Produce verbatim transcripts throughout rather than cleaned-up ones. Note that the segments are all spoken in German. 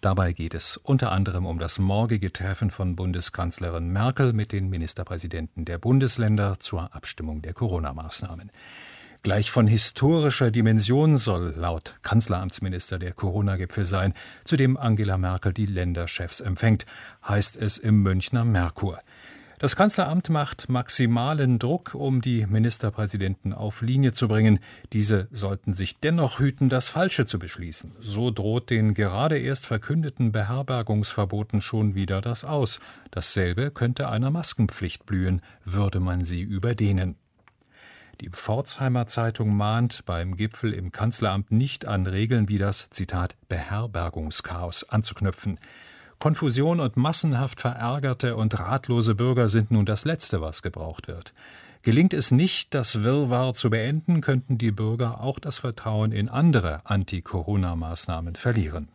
Dabei geht es unter anderem um das morgige Treffen von Bundeskanzlerin Merkel mit den Ministerpräsidenten der Bundesländer zur Abstimmung der Corona-Maßnahmen. Gleich von historischer Dimension soll laut Kanzleramtsminister der Corona-Gipfel sein, zu dem Angela Merkel die Länderchefs empfängt, heißt es im Münchner Merkur. Das Kanzleramt macht maximalen Druck, um die Ministerpräsidenten auf Linie zu bringen. Diese sollten sich dennoch hüten, das Falsche zu beschließen. So droht den gerade erst verkündeten Beherbergungsverboten schon wieder das Aus. Dasselbe könnte einer Maskenpflicht blühen, würde man sie überdehnen. Die Pforzheimer Zeitung mahnt beim Gipfel im Kanzleramt nicht an Regeln wie das, Zitat, Beherbergungschaos anzuknüpfen. Konfusion und massenhaft verärgerte und ratlose Bürger sind nun das Letzte, was gebraucht wird. Gelingt es nicht, das Wirrwarr zu beenden, könnten die Bürger auch das Vertrauen in andere Anti-Corona-Maßnahmen verlieren.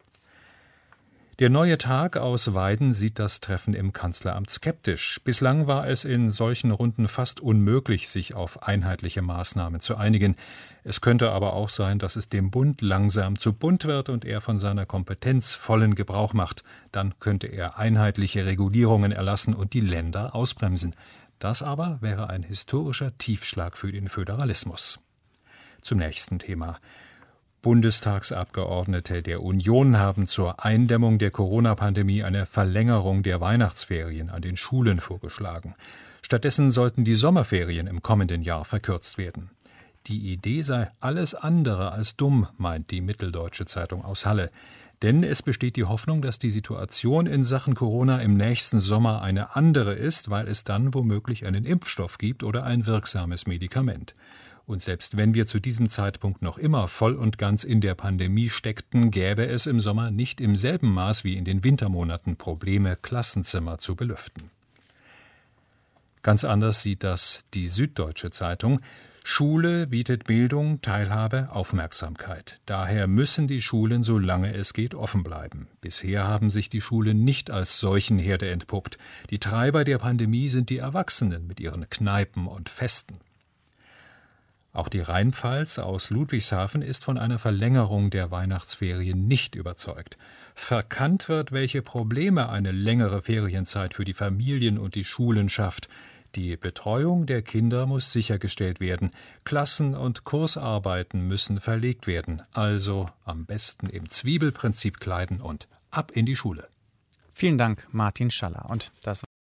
Der Neue Tag aus Weiden sieht das Treffen im Kanzleramt skeptisch. Bislang war es in solchen Runden fast unmöglich, sich auf einheitliche Maßnahmen zu einigen. Es könnte aber auch sein, dass es dem Bund langsam zu bunt wird und er von seiner Kompetenz vollen Gebrauch macht. Dann könnte er einheitliche Regulierungen erlassen und die Länder ausbremsen. Das aber wäre ein historischer Tiefschlag für den Föderalismus. Zum nächsten Thema. Bundestagsabgeordnete der Union haben zur Eindämmung der Corona-Pandemie eine Verlängerung der Weihnachtsferien an den Schulen vorgeschlagen. Stattdessen sollten die Sommerferien im kommenden Jahr verkürzt werden. Die Idee sei alles andere als dumm, meint die Mitteldeutsche Zeitung aus Halle. Denn es besteht die Hoffnung, dass die Situation in Sachen Corona im nächsten Sommer eine andere ist, weil es dann womöglich einen Impfstoff gibt oder ein wirksames Medikament. Und selbst wenn wir zu diesem Zeitpunkt noch immer voll und ganz in der Pandemie steckten, gäbe es im Sommer nicht im selben Maß wie in den Wintermonaten Probleme, Klassenzimmer zu belüften. Ganz anders sieht das die Süddeutsche Zeitung. Schule bietet Bildung, Teilhabe, Aufmerksamkeit. Daher müssen die Schulen, solange es geht, offen bleiben. Bisher haben sich die Schulen nicht als Seuchenherde entpuppt. Die Treiber der Pandemie sind die Erwachsenen mit ihren Kneipen und Festen. Auch die Rheinpfalz aus Ludwigshafen ist von einer Verlängerung der Weihnachtsferien nicht überzeugt. Verkannt wird, welche Probleme eine längere Ferienzeit für die Familien und die Schulen schafft. Die Betreuung der Kinder muss sichergestellt werden. Klassen- und Kursarbeiten müssen verlegt werden. Also am besten im Zwiebelprinzip kleiden und ab in die Schule. Vielen Dank, Martin Schaller. Und das